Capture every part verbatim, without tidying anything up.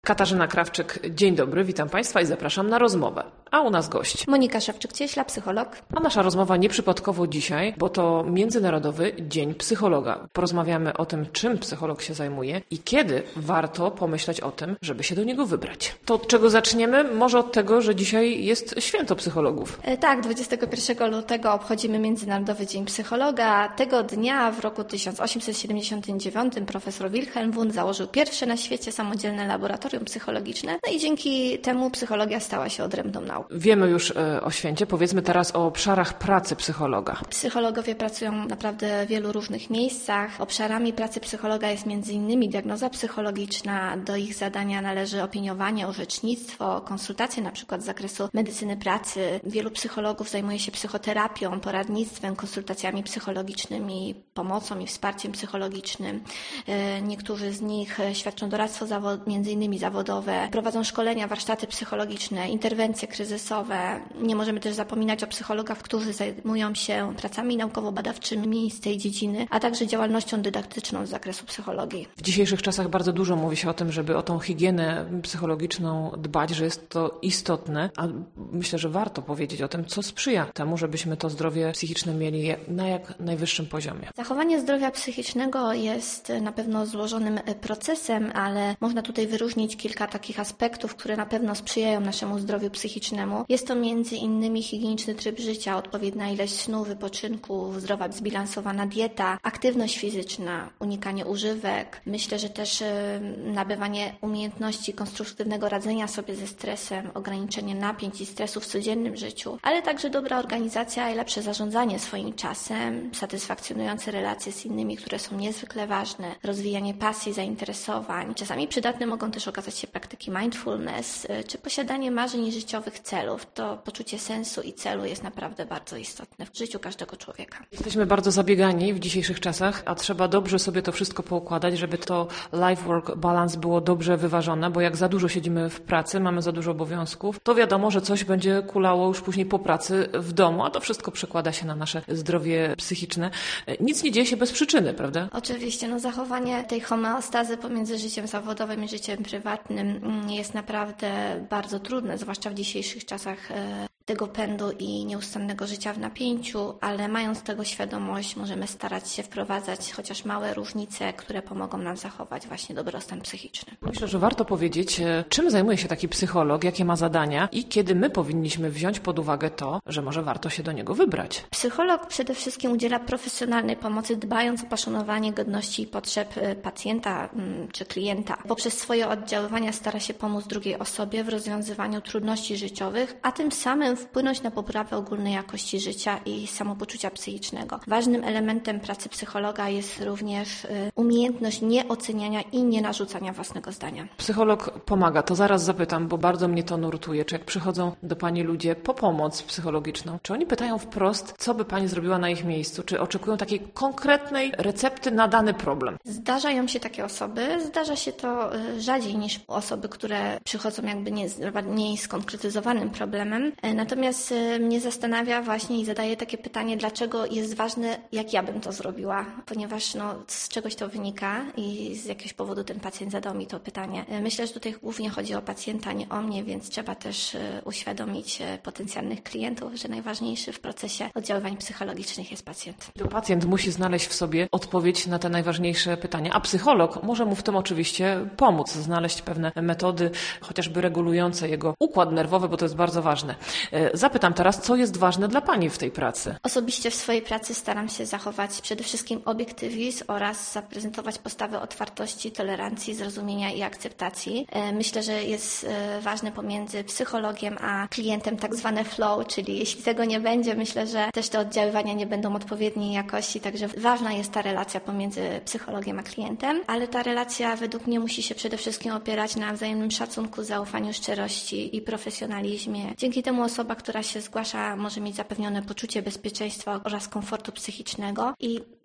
Katarzyna Krawczyk, dzień dobry, witam Państwa i zapraszam na rozmowę. A u nas gość Monika Szewczyk-Cieśla, psycholog. A nasza rozmowa nieprzypadkowo dzisiaj, bo to Międzynarodowy Dzień Psychologa. Porozmawiamy o tym, czym psycholog się zajmuje i kiedy warto pomyśleć o tym, żeby się do niego wybrać. To od czego zaczniemy? Może od tego, że dzisiaj jest święto psychologów. E, tak, dwudziestego pierwszego lutego obchodzimy Międzynarodowy Dzień Psychologa. Tego dnia w roku tysiąc osiemset siedemdziesiątym dziewiątym profesor Wilhelm Wundt założył pierwsze na świecie samodzielne laboratorium psychologiczne. No i dzięki temu psychologia stała się odrębną nauką. Wiemy już o święcie, powiedzmy teraz o obszarach pracy psychologa. Psychologowie pracują naprawdę w wielu różnych miejscach. Obszarami pracy psychologa jest między innymi diagnoza psychologiczna. Do ich zadania należy opiniowanie, orzecznictwo, konsultacje na przykład z zakresu medycyny pracy. Wielu psychologów zajmuje się psychoterapią, poradnictwem, konsultacjami psychologicznymi, pomocą i wsparciem psychologicznym. Niektórzy z nich świadczą doradztwo zawod- między innymi zawodowe, prowadzą szkolenia, warsztaty psychologiczne, interwencje kryzysowe. Nie możemy też zapominać o psychologach, którzy zajmują się pracami naukowo-badawczymi z tej dziedziny, a także działalnością dydaktyczną z zakresu psychologii. W dzisiejszych czasach bardzo dużo mówi się o tym, żeby o tą higienę psychologiczną dbać, że jest to istotne, a myślę, że warto powiedzieć o tym, co sprzyja temu, żebyśmy to zdrowie psychiczne mieli na jak najwyższym poziomie. Zachowanie zdrowia psychicznego jest na pewno złożonym procesem, ale można tutaj wyróżnić kilka takich aspektów, które na pewno sprzyjają naszemu zdrowiu psychicznemu. Jest to między innymi higieniczny tryb życia, odpowiednia ilość snu, wypoczynku, zdrowa, zbilansowana dieta, aktywność fizyczna, unikanie używek. Myślę, że też nabywanie umiejętności konstruktywnego radzenia sobie ze stresem, ograniczenie napięć i stresu w codziennym życiu, ale także dobra organizacja i lepsze zarządzanie swoim czasem, satysfakcjonujące relacje z innymi, które są niezwykle ważne, rozwijanie pasji, zainteresowań. Czasami przydatne mogą też okazać się praktyki mindfulness, czy posiadanie marzeń i życiowych celów. To poczucie sensu i celu jest naprawdę bardzo istotne w życiu każdego człowieka. Jesteśmy bardzo zabiegani w dzisiejszych czasach, a trzeba dobrze sobie to wszystko poukładać, żeby to life-work balance było dobrze wyważone, bo jak za dużo siedzimy w pracy, mamy za dużo obowiązków, to wiadomo, że coś będzie kulało już później po pracy w domu, a to wszystko przekłada się na nasze zdrowie psychiczne. Nic nie dzieje się bez przyczyny, prawda? Oczywiście, no zachowanie tej homeostazy pomiędzy życiem zawodowym i życiem prywatnym jest naprawdę bardzo trudne, zwłaszcza w dzisiejszych czasach tego pędu i nieustannego życia w napięciu, ale mając tego świadomość, możemy starać się wprowadzać chociaż małe różnice, które pomogą nam zachować właśnie dobrostan psychiczny. Myślę, że warto powiedzieć, czym zajmuje się taki psycholog, jakie ma zadania i kiedy my powinniśmy wziąć pod uwagę to, że może warto się do niego wybrać. Psycholog przede wszystkim udziela profesjonalnej pomocy, dbając o poszanowanie godności i potrzeb pacjenta czy klienta. Poprzez swoje oddziaływania stara się pomóc drugiej osobie w rozwiązywaniu trudności życiowych, a tym samym wpłynąć na poprawę ogólnej jakości życia i samopoczucia psychicznego. Ważnym elementem pracy psychologa jest również umiejętność nieoceniania i nie narzucania własnego zdania. Psycholog pomaga, to zaraz zapytam, bo bardzo mnie to nurtuje. Czy jak przychodzą do Pani ludzie po pomoc psychologiczną, czy oni pytają wprost, co by Pani zrobiła na ich miejscu? Czy oczekują takiej konkretnej recepty na dany problem? Zdarzają się takie osoby. Zdarza się to rzadziej niż osoby, które przychodzą jakby nie z mniej skonkretyzowanym problemem. Natomiast mnie zastanawia właśnie i zadaję takie pytanie, dlaczego jest ważne, jak ja bym to zrobiła, ponieważ no, z czegoś to wynika i z jakiegoś powodu ten pacjent zadał mi to pytanie. Myślę, że tutaj głównie chodzi o pacjenta, nie o mnie, więc trzeba też uświadomić potencjalnych klientów, że najważniejszy w procesie oddziaływań psychologicznych jest pacjent. To pacjent musi znaleźć w sobie odpowiedź na te najważniejsze pytania, a psycholog może mu w tym oczywiście pomóc, znaleźć pewne metody, chociażby regulujące jego układ nerwowy, bo to jest bardzo ważne. Zapytam teraz, co jest ważne dla Pani w tej pracy? Osobiście w swojej pracy staram się zachować przede wszystkim obiektywizm oraz zaprezentować postawę otwartości, tolerancji, zrozumienia i akceptacji. Myślę, że jest ważne pomiędzy psychologiem a klientem tak zwane flow, czyli jeśli tego nie będzie, myślę, że też te oddziaływania nie będą odpowiedniej jakości, także ważna jest ta relacja pomiędzy psychologiem a klientem, ale ta relacja według mnie musi się przede wszystkim opierać na wzajemnym szacunku, zaufaniu, szczerości i profesjonalizmie. Dzięki temu osoba Osoba, która się zgłasza, może mieć zapewnione poczucie bezpieczeństwa oraz komfortu psychicznego i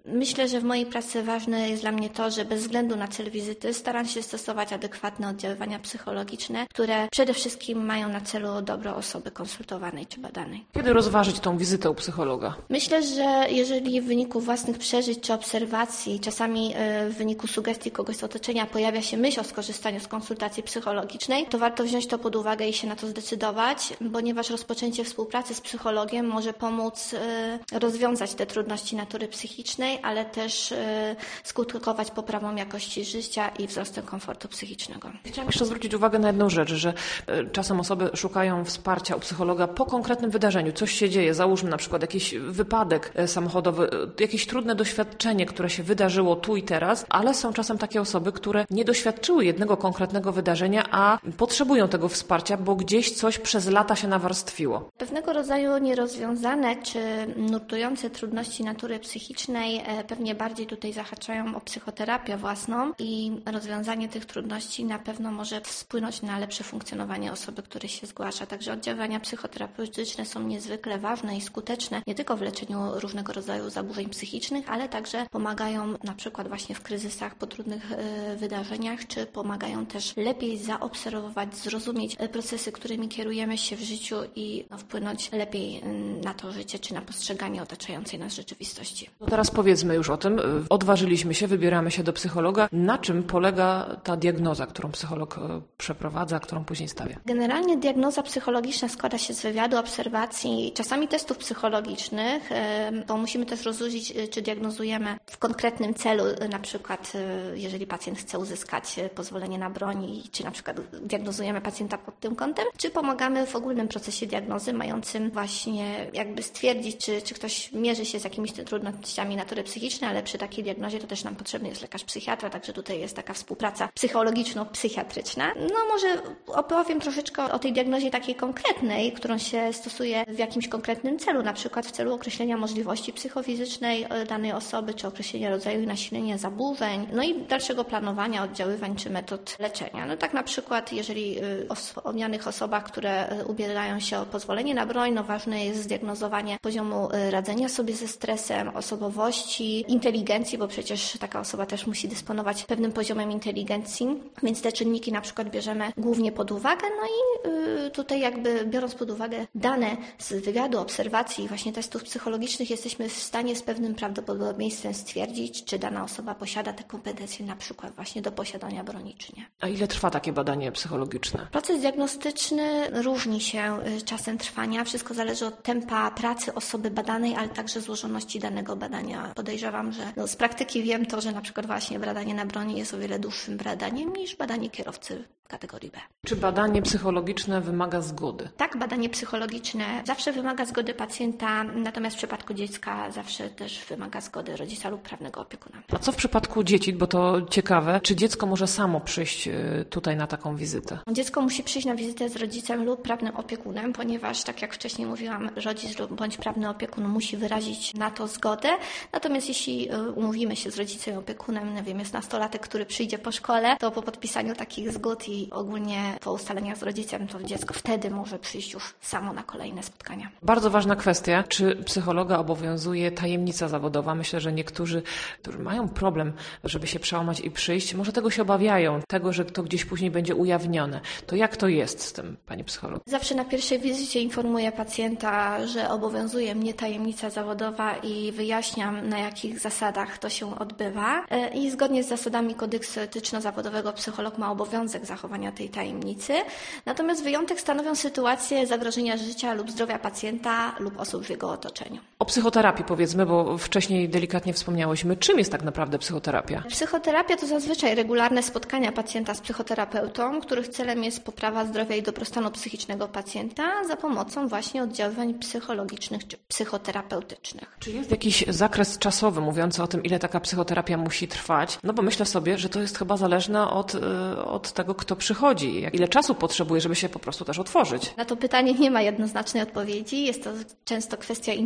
Myślę, że w mojej pracy ważne jest dla mnie to, że bez względu na cel wizyty staram się stosować adekwatne oddziaływania psychologiczne, które przede wszystkim mają na celu dobro osoby konsultowanej czy badanej. Kiedy rozważyć tą wizytę u psychologa? Myślę, że jeżeli w wyniku własnych przeżyć czy obserwacji, czasami w wyniku sugestii kogoś z otoczenia pojawia się myśl o skorzystaniu z konsultacji psychologicznej, to warto wziąć to pod uwagę i się na to zdecydować, ponieważ rozpoczęcie współpracy z psychologiem może pomóc rozwiązać te trudności natury psychicznej, ale też skutkować poprawą jakości życia i wzrostem komfortu psychicznego. Chciałam jeszcze zwrócić uwagę na jedną rzecz, że czasem osoby szukają wsparcia u psychologa po konkretnym wydarzeniu. Coś się dzieje, załóżmy na przykład jakiś wypadek samochodowy, jakieś trudne doświadczenie, które się wydarzyło tu i teraz, ale są czasem takie osoby, które nie doświadczyły jednego konkretnego wydarzenia, a potrzebują tego wsparcia, bo gdzieś coś przez lata się nawarstwiło. Pewnego rodzaju nierozwiązane czy nurtujące trudności natury psychicznej pewnie bardziej tutaj zahaczają o psychoterapię własną i rozwiązanie tych trudności na pewno może wpłynąć na lepsze funkcjonowanie osoby, której się zgłasza. Także oddziaływania psychoterapeutyczne są niezwykle ważne i skuteczne nie tylko w leczeniu różnego rodzaju zaburzeń psychicznych, ale także pomagają na przykład właśnie w kryzysach, po trudnych y, wydarzeniach, czy pomagają też lepiej zaobserwować, zrozumieć procesy, którymi kierujemy się w życiu i no, wpłynąć lepiej y, na to życie, czy na postrzeganie otaczającej nas rzeczywistości. No teraz powiedzmy już o tym. Odważyliśmy się, wybieramy się do psychologa. Na czym polega ta diagnoza, którą psycholog przeprowadza, którą później stawia? Generalnie diagnoza psychologiczna składa się z wywiadu, obserwacji, czasami testów psychologicznych, bo musimy też rozróżnić, czy diagnozujemy w konkretnym celu, na przykład jeżeli pacjent chce uzyskać pozwolenie na broń, czy na przykład diagnozujemy pacjenta pod tym kątem, czy pomagamy w ogólnym procesie diagnozy mającym właśnie jakby stwierdzić, czy, czy ktoś mierzy się z jakimiś trudnościami natury psychicznej, ale przy takiej diagnozie to też nam potrzebny jest lekarz psychiatra, także tutaj jest taka współpraca psychologiczno-psychiatryczna. No może opowiem troszeczkę o tej diagnozie takiej konkretnej, którą się stosuje w jakimś konkretnym celu, na przykład w celu określenia możliwości psychofizycznej danej osoby, czy określenia rodzaju i nasilenia zaburzeń, no i dalszego planowania oddziaływań czy metod leczenia. No tak na przykład, jeżeli o wspomnianych osobach, które ubierają się o pozwolenie na broń, no ważne jest zdiagnozowanie poziomu radzenia sobie ze stresem, osobowości, inteligencji, bo przecież taka osoba też musi dysponować pewnym poziomem inteligencji, więc te czynniki na przykład bierzemy głównie pod uwagę, no i y, tutaj jakby biorąc pod uwagę dane z wywiadu, obserwacji i właśnie testów psychologicznych jesteśmy w stanie z pewnym prawdopodobieństwem stwierdzić, czy dana osoba posiada te kompetencje na przykład właśnie do posiadania broni, czy nie. A ile trwa takie badanie psychologiczne? Proces diagnostyczny różni się czasem trwania. Wszystko zależy od tempa pracy osoby badanej, ale także złożoności danego badania. Podejrzewam, że no, z praktyki wiem to, że na przykład właśnie badanie na broni jest o wiele dłuższym badaniem niż badanie kierowcy kategorii B. Czy badanie psychologiczne wymaga zgody? Tak, badanie psychologiczne zawsze wymaga zgody pacjenta, natomiast w przypadku dziecka zawsze też wymaga zgody rodzica lub prawnego opiekuna. A co w przypadku dzieci, bo to ciekawe, czy dziecko może samo przyjść tutaj na taką wizytę? Dziecko musi przyjść na wizytę z rodzicem lub prawnym opiekunem, ponieważ tak jak wcześniej mówiłam, rodzic lub bądź prawny opiekun musi wyrazić na to zgodę, natomiast jeśli umówimy się z rodzicem i opiekunem, nie wiem, jest nastolatek, który przyjdzie po szkole, to po podpisaniu takich zgód i ogólnie po ustaleniach z rodzicem, to dziecko wtedy może przyjść już samo na kolejne spotkania. Bardzo ważna kwestia, czy psychologa obowiązuje tajemnica zawodowa? Myślę, że niektórzy, którzy mają problem, żeby się przełamać i przyjść, może tego się obawiają, tego, że to gdzieś później będzie ujawnione. To jak to jest z tym, pani psycholog? Zawsze na pierwszej wizycie informuję pacjenta, że obowiązuje mnie tajemnica zawodowa i wyjaśniam, na jakich zasadach to się odbywa. I zgodnie z zasadami kodeksu etyczno-zawodowego psycholog ma obowiązek zachowania tej tajemnicy. Natomiast wyjątek stanowią sytuacje zagrożenia życia lub zdrowia pacjenta lub osób w jego otoczeniu. O psychoterapii powiedzmy, bo wcześniej delikatnie wspomniałyśmy. Czym jest tak naprawdę psychoterapia? Psychoterapia to zazwyczaj regularne spotkania pacjenta z psychoterapeutą, których celem jest poprawa zdrowia i dobrostanu psychicznego pacjenta za pomocą właśnie oddziaływań psychologicznych czy psychoterapeutycznych. Czy jest jakiś zakres czasowy mówiący o tym, ile taka psychoterapia musi trwać? No bo myślę sobie, że to jest chyba zależne od, od tego, kto przychodzi, ile czasu potrzebuje, żeby się po prostu też otworzyć. Na to pytanie nie ma jednoznacznej odpowiedzi. Jest to często kwestia indywidualna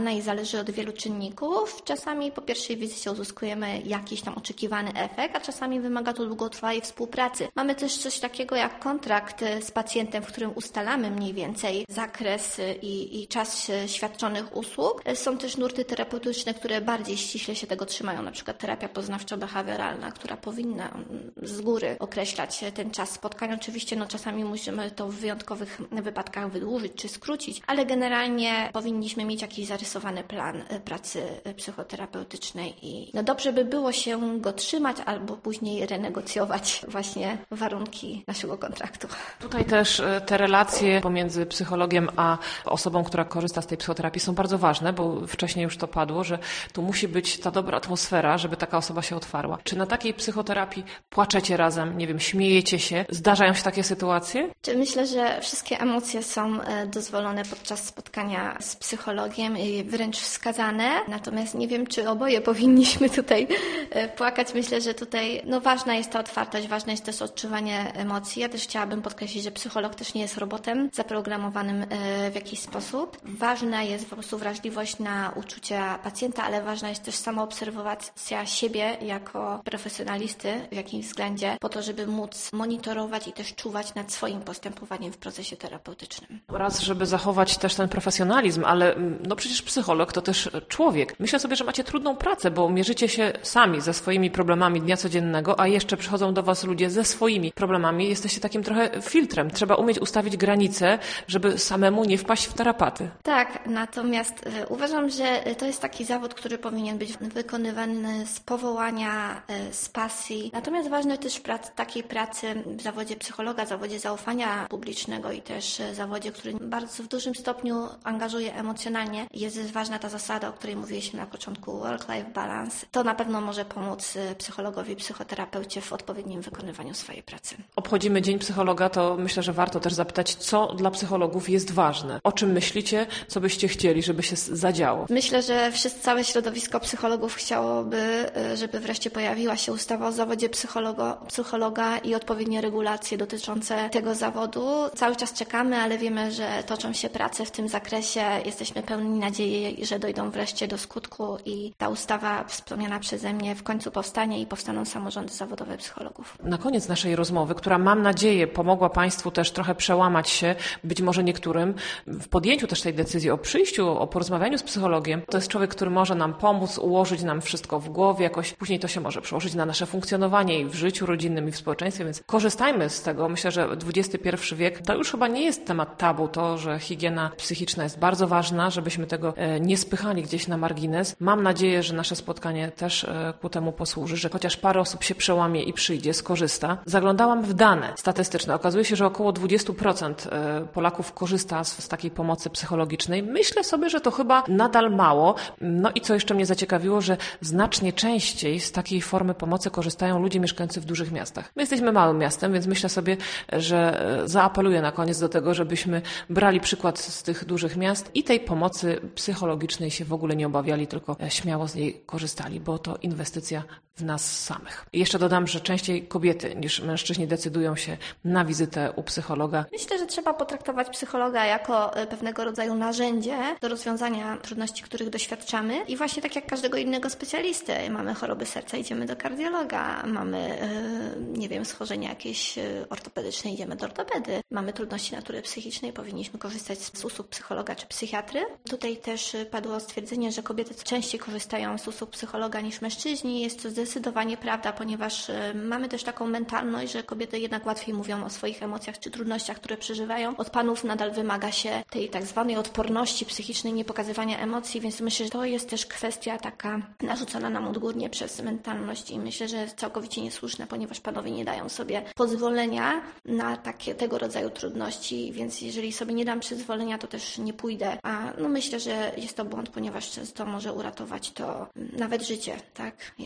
indywidualna i zależy od wielu czynników. Czasami po pierwszej wizycie uzyskujemy jakiś tam oczekiwany efekt, a czasami wymaga to długotrwałej współpracy. Mamy też coś takiego jak kontrakt z pacjentem, w którym ustalamy mniej więcej zakres i, i czas świadczonych usług. Są też nurty terapeutyczne, które bardziej ściśle się tego trzymają, na przykład terapia poznawczo-behawioralna, która powinna z góry określać ten czas spotkań. Oczywiście no, czasami musimy to w wyjątkowych wypadkach wydłużyć czy skrócić, ale generalnie powinniśmy mieć jakiś zarysowany plan pracy psychoterapeutycznej i no, dobrze by było się go trzymać albo później renegocjować właśnie warunki naszego kontraktu. Tutaj też te relacje pomiędzy psychologiem a osobą, która korzysta z tej psychoterapii są bardzo ważne, bo wcześniej już to padło, że tu musi być ta dobra atmosfera, żeby taka osoba się otwarła. Czy na takiej psychoterapii płaczecie razem, nie wiem, śmiejecie się? Zdarzają się takie sytuacje? Myślę, że wszystkie emocje są dozwolone podczas spotkania z psychologiem i wręcz wskazane. Natomiast nie wiem, czy oboje powinniśmy tutaj płakać. Myślę, że tutaj no, ważna jest ta otwartość, ważne jest też odczuwanie emocji. Ja też chciałabym podkreślić, że psycholog też nie jest robotem zaprogramowanym w jakiś sposób. Ważna jest po prostu wrażliwość na uczucia pacjenta, ale ważna jest też samoobserwacja siebie jako profesjonalisty w jakimś względzie, po to, żeby móc monitorować i też czuwać nad swoim postępowaniem w procesie terapeutycznym. Raz, żeby zachować też ten profesjonalizm, ale no przecież psycholog to też człowiek. Myślę sobie, że macie trudną pracę, bo mierzycie się sami ze swoimi problemami dnia codziennego, a jeszcze przychodzą do was ludzie ze swoimi problemami. Jesteście takim trochę filtrem. Trzeba umieć ustawić granice, żeby samemu nie wpaść w tarapaty. Tak, natomiast y, uważam, że to jest taki zawód, który powinien być wykonywany z powołania, y, z pasji. Natomiast ważne też w prac, takiej pracy w zawodzie psychologa, zawodzie zaufania publicznego i też y, zawodzie, który bardzo w dużym stopniu angażuje emocjonalnie, jest ważna ta zasada, o której mówiliśmy na początku, work-life balance. To na pewno może pomóc y, psychologowi, psychoterapeucie w odpowiednim wykonywaniu swojej pracy. Obchodzimy Dzień Psychologa, to myślę, że warto też zapytać, co dla psychologów jest ważne. O czym myślicie, co byście chcieli, żeby się zadziało? Myślę, że wszyscy, całe środowisko psychologów chciałoby, żeby wreszcie pojawiła się ustawa o zawodzie psychologa, psychologa i odpowiednie regulacje dotyczące tego zawodu. Cały czas czekamy, ale wiemy, że toczą się prace w tym zakresie. Jesteśmy pełni nadziei, że dojdą wreszcie do skutku i ta ustawa wspomniana przeze mnie w końcu powstanie i powstaną samorządy zawodowe psychologów. Na koniec naszej rozmowy, która mam nadzieję pomogła Państwu też trochę przełamać się, być może niektórym, w podjęciu też tej decyzji o przyjściu, o porozmawianiu z psychologiem. To jest człowiek, który może nam pomóc, ułożyć nam wszystko w głowie, jakoś później to się może przełożyć na nasze funkcjonowanie i w życiu rodzinnym, i w społeczeństwie, więc korzystajmy z tego. Myślę, że dwudziesty pierwszy wiek to już chyba nie jest temat tabu, to, że higiena psychiczna jest bardzo ważna, żebyśmy tego nie spychali gdzieś na margines. Mam nadzieję, że nasze spotkanie też ku temu posłuży, że chociaż parę osób się przełamie i przyjdzie, skorzysta. Zaglądałam w dane statystyczne. Okazuje się, że około dwadzieścia procent Polaków korzysta z, z takiej pomocy psychologicznej. Myślę sobie, że to chyba nadal mało. No i co jeszcze mnie zaciekawiło, że znacznie częściej z takiej formy pomocy korzystają ludzie mieszkający w dużych miastach. My jesteśmy małym miastem, więc myślę sobie, że zaapeluję na koniec do tego, żebyśmy brali przykład z tych dużych miast i tej pomocy psychologicznej się w ogóle nie obawiali, tylko śmiało z niej korzystali, bo to inwestycja w nas samych. I jeszcze dodam, że częściej kobiety niż mężczyźni decydują się na wizytę u psychologa. Myślę, że trzeba potraktować psychologa jako pewnego rodzaju narzędzie do rozwiązania trudności, których doświadczamy. I właśnie tak jak każdego innego specjalisty. Mamy choroby serca, idziemy do kardiologa. Mamy, nie wiem, schorzenia jakieś ortopedyczne, idziemy do ortopedy. Mamy trudności natury psychicznej, powinniśmy korzystać z usług psychologa czy psychiatry. Tutaj też padło stwierdzenie, że kobiety częściej korzystają z usług psychologa niż mężczyźni. Jest to zdecydowanie prawda, ponieważ mamy też taką mentalność, że kobiety jednak łatwiej mówią o swoich emocjach czy trudnościach, które przeżywają. Od panów nadal wymaga się tej tak zwanej odporności psychicznej, nie pokazywania emocji, więc myślę, że to jest też kwestia taka narzucona nam odgórnie przez mentalność i myślę, że całkowicie niesłuszne, ponieważ panowie nie dają sobie pozwolenia na takie tego rodzaju trudności, więc jeżeli sobie nie dam przyzwolenia, to też nie pójdę. A no myślę, że jest to błąd, ponieważ często może uratować to nawet życie, tak? Jeżeli mówimy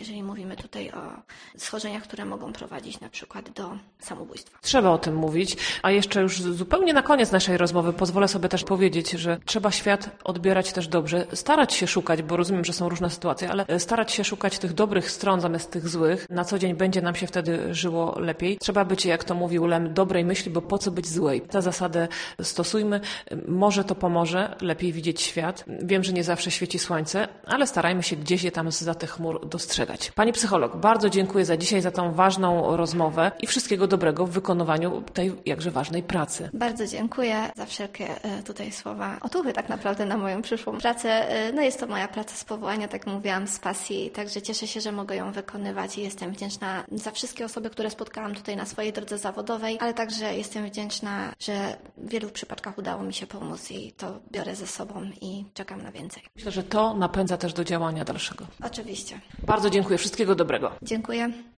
mówimy tutaj o schorzeniach, które mogą prowadzić na przykład do samobójstwa. Trzeba o tym mówić, a jeszcze już zupełnie na koniec naszej rozmowy pozwolę sobie też powiedzieć, że trzeba świat odbierać też dobrze, starać się szukać, bo rozumiem, że są różne sytuacje, ale starać się szukać tych dobrych stron zamiast tych złych. Na co dzień będzie nam się wtedy żyło lepiej. Trzeba być, jak to mówił Lem, dobrej myśli, bo po co być złej? Tę zasadę stosujmy. Może to pomoże lepiej widzieć świat. Wiem, że nie zawsze świeci słońce, ale starajmy się gdzieś je tam zza tych chmur dostrzegać. Pani psycholog, bardzo dziękuję za dzisiaj, za tą ważną rozmowę i wszystkiego dobrego w wykonywaniu tej jakże ważnej pracy. Bardzo dziękuję za wszelkie e, tutaj słowa otuchy tak naprawdę na moją przyszłą pracę. E, No jest to moja praca z powołania, tak jak mówiłam, z pasji, także cieszę się, że mogę ją wykonywać i jestem wdzięczna za wszystkie osoby, które spotkałam tutaj na swojej drodze zawodowej, ale także jestem wdzięczna, że w wielu przypadkach udało mi się pomóc i to biorę ze sobą i czekam na więcej. Myślę, że to napędza też do działania dalszego. Oczywiście. Bardzo dziękuję. Wszystkiego dobrego. Dziękuję.